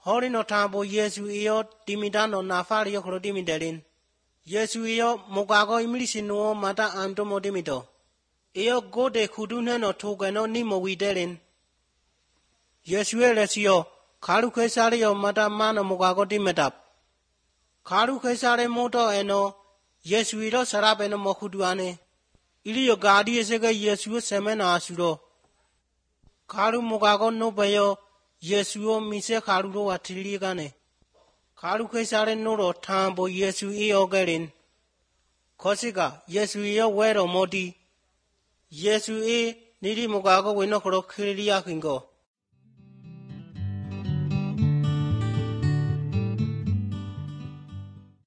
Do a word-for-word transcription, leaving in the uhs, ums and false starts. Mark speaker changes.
Speaker 1: Holy no tambo Yesu iyo timitano na fari yo kro timitelin. Yesu iyo mukago imilisi nuo mata antomo timito. Iyo gode kudune no tokeno ni mo witelin. Yesu elesio karu kesare yo mata mano mukago timetap. Karu kesare moto eno Yesu iro sarape no mokuduane. Ili yo gadi esega Yesu semena asuro. Karu mukago no bayo Yesu o mise karu ro watili gane. Karu kesare noro tambo Yesu iyo gerin. Kosika Yesu iyo wero modi. Yesu e niri mukago weno kro kiriya kingo.